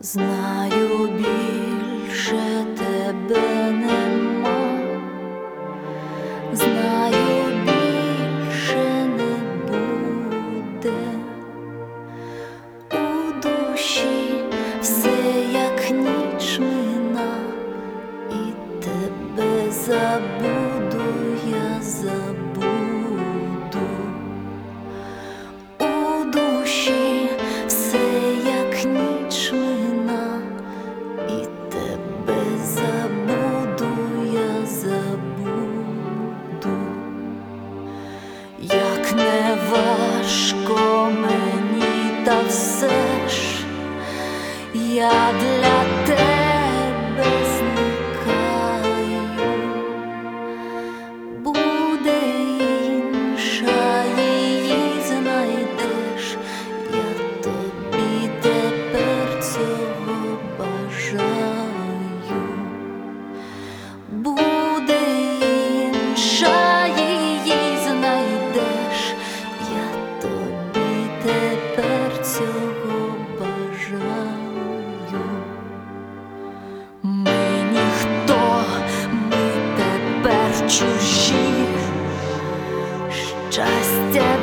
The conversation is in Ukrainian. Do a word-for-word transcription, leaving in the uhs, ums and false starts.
Знаю, більше тебе нема, знаю, більше не буде. У душі все як ніч мина, і тебе забуду, я забуду. У душі все як ніч мина, і тебе забуду, я забуду. Як не важко мені, та все ж я для тебе зникаю. Буде інша, її знайдеш, я тобі тепер цього бажаю. Буде інша, її знайдеш, я тобі тепер цього бажаю. Ми ніхто, ми тепер чужі, щастя